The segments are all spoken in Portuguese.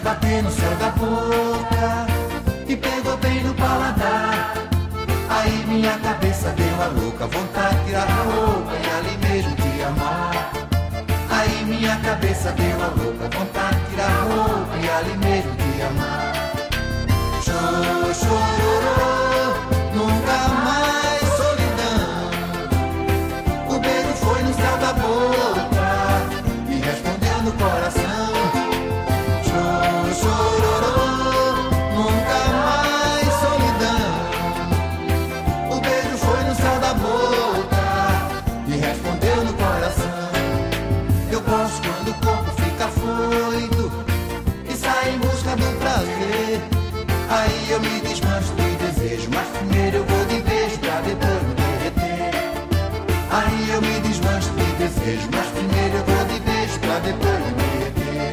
bater no céu da boca e pegou bem no paladar. Aí minha cabeça deu a louca vontade de tirar a roupa e ali mesmo te amar. Aí minha cabeça deu a louca vontade de tirar a roupa e ali mesmo te amar. Chororô, nunca mais solidão. O beijo foi no céu da boca e respondeu no coração. Chororô, nunca mais solidão. O beijo foi no céu da boca e respondeu no coração. Eu gosto quando o corpo fica foito e sai em busca do prazer. Aí eu me desmancho de desejo, mas primeiro eu vou de beijo pra depois me derreter. Aí eu me desmancho de desejo, mas primeiro eu vou de beijo pra depois me derreter.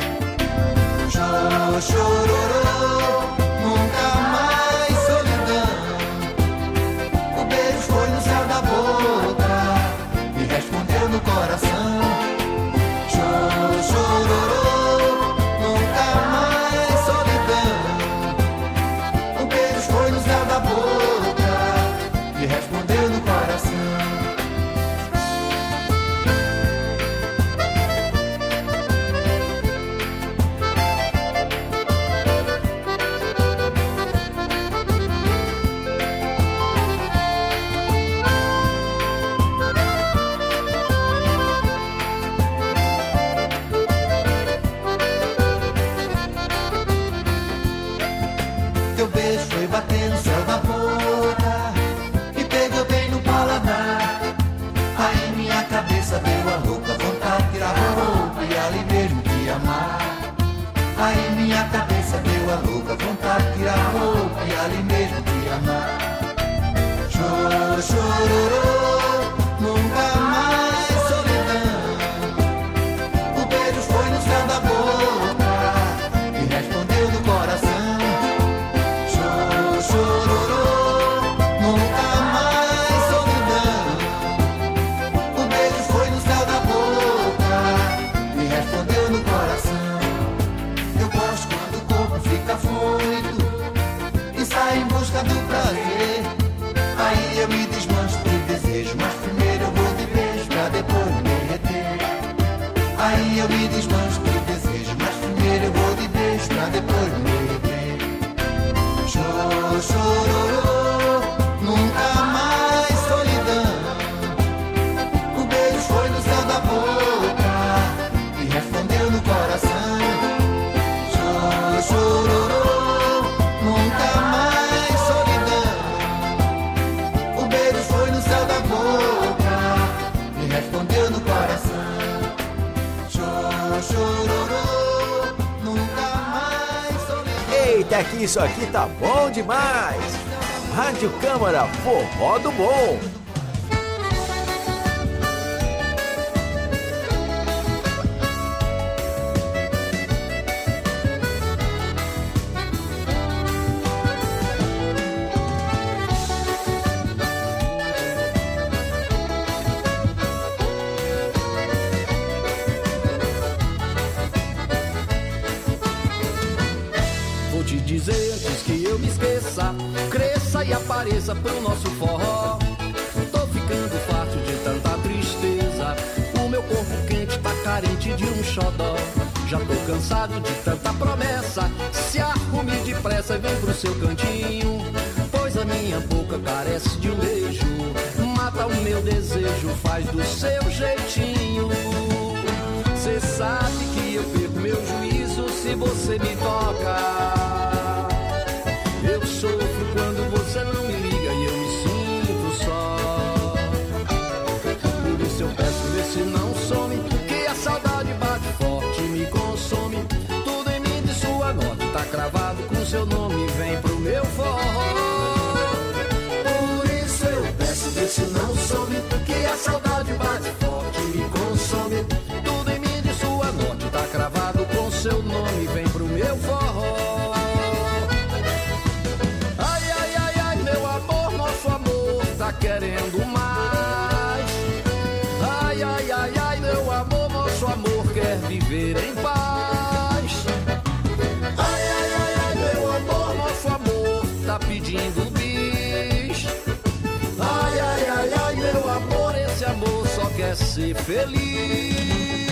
Chororô, nunca mais solidão. O beijo foi no céu da boca e respondeu no coração. Chororô, nunca mais solidão. O beijo foi no céu da boca e respondeu no coração. Teu beijo foi bater no céu da boca e pegou bem no paladar. Aí minha cabeça deu a louca vontade de tirar a roupa e ali mesmo te amar. Aí minha cabeça deu a louca vontade de tirar a roupa e ali mesmo te amar. Chororô, nunca mais solidão. O beijo foi no céu da boca e respondeu no coração. Chororô, nunca mais solidão. O beijo foi no céu da boca e respondeu no coração. Eu gosto quando o corpo fica foito e sai em busca do prazer. Aí eu me desmancho de desejo, mas primeiro eu vou de beijo pra depois me derreter. Aí eu me desmancho de desejo, mas primeiro eu vou de beijo pra depois me derreter. Chororô, nunca mais solidão. O beijo foi no céu da boca e respondeu no coração. Chororô, nunca mais solidão. O beijo foi no céu da boca e respondeu no coração. Chororô, nunca mais solidão. Eita, que isso aqui tá bom demais! Rádio Câmara, forró do bom! Vou te dizer antes que eu me esqueça, cresça e apareça pro nosso forró. Tô ficando farto de tanta tristeza, o meu corpo quente tá carente de um xodó. Já tô cansado de tanta promessa, se arrume depressa e vem pro seu cantinho, pois a minha boca carece de um beijo. Mata o meu desejo, faz do seu jeitinho. Cê sabe que eu perco meu juízo se você me toca. Eu sofro quando você não me liga e eu me sinto só. Por isso eu peço, vê se não some, que a saudade bate forte, me consome. Tudo em mim de sua nota tá cravado com seu nome, vem pro meu forró. Por isso eu peço, vê se não some, que a saudade bate forte, me consome. Tudo em mim de sua nota tá cravado com seu nome, vem pro meu forró. Querendo mais. Ai, ai, ai, ai, meu amor, nosso amor quer viver em paz. Ai, pedindo bis. Ai, ai, ai, ai, meu amor, esse amor só quer ser feliz.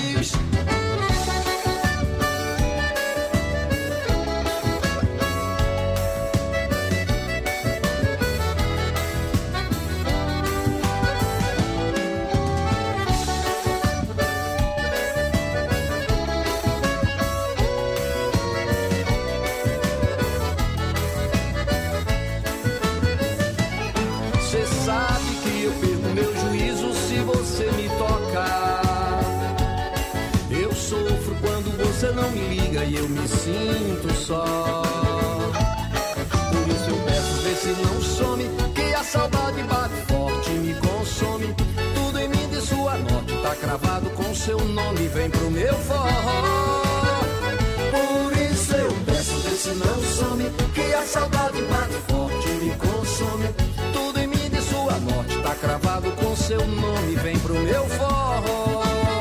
Você não me liga e eu me sinto só. Por isso eu peço, vê se não some, que a saudade bate forte e me consome. Tudo em mim de sua norte tá cravado com seu nome, vem pro meu forró. Por isso eu peço, vê se não some, que a saudade bate forte e me consome. Tudo em mim de sua norte tá cravado com seu nome, vem pro meu forró.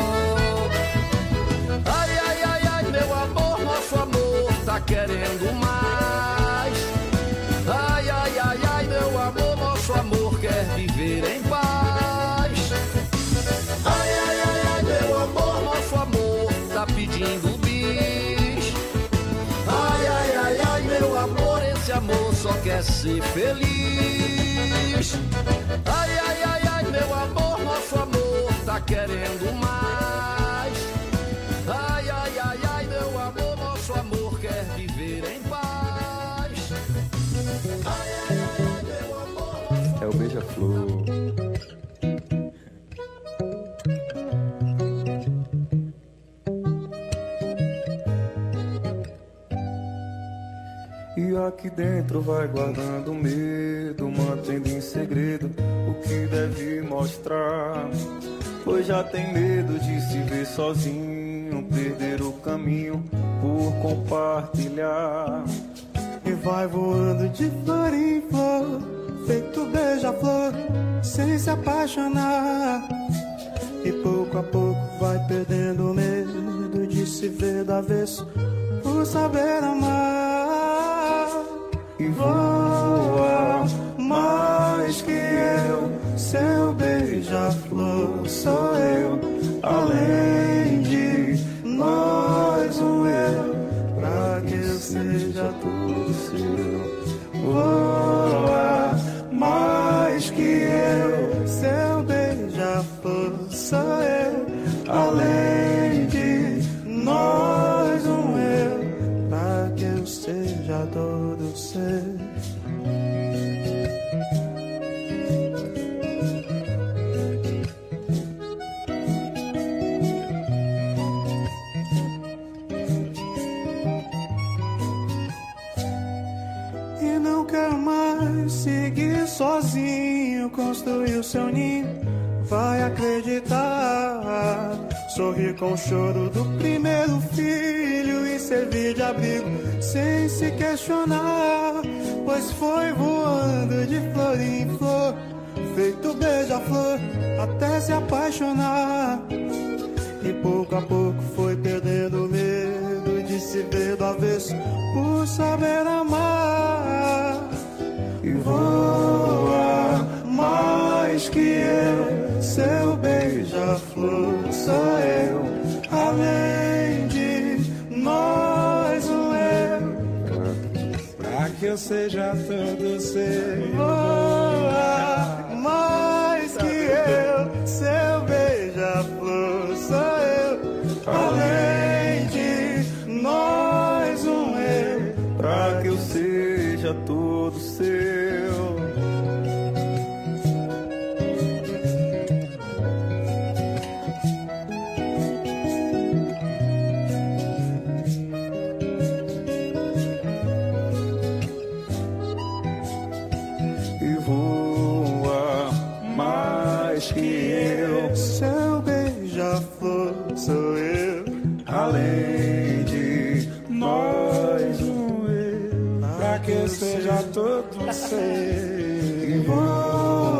Nosso amor tá querendo mais. Ai, ai, ai, ai, meu amor, nosso amor quer viver em paz. Ai, ai, ai, ai, meu amor, nosso amor tá pedindo bis. Ai, ai, ai, ai, meu amor, esse amor só quer ser feliz. Ai, ai, ai, ai, meu amor, nosso amor tá querendo mais. Ai, ai, ai, ai, meu amor, nosso amor quer viver em paz. Ai, ai, ai, meu amor. É o beija-flor. E aqui dentro vai guardando medo, mantendo em segredo o que deve mostrar. Pois já tem medo de se ver sozinho, perder o caminho por compartilhar. E vai voando de flor em flor, feito beija-flor, sem se apaixonar. E pouco a pouco vai perdendo o medo de se ver do avesso, por saber amar. E voa mais que eu, seu beija-flor sou eu, além de nós um eu, pra que eu seja tudo seu. Voa mais que eu, seu beija-flor sou eu, além de nós um eu, pra que eu seja todo seu. Seguir sozinho, construir o seu ninho, vai acreditar. Sorrir com o choro do primeiro filho e servir de abrigo sem se questionar. Pois foi voando de flor em flor, feito beija-flor, até se apaixonar. E pouco a pouco foi perdendo o medo de se ver do avesso, por saber amar. E voa mais que eu, seu beija-flor sou eu, além de nós um eu, pra que eu seja todo seu. Voa mais que eu, seu beija-flor sou eu, além de nós um eu, pra que eu seja todo seu. E voa mais que eu, seu beija-flor sou eu, além de nós um eu, pra que eu seja todo seu. E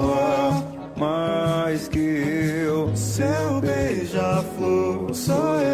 voa mais que eu, seu beija-flor sou eu,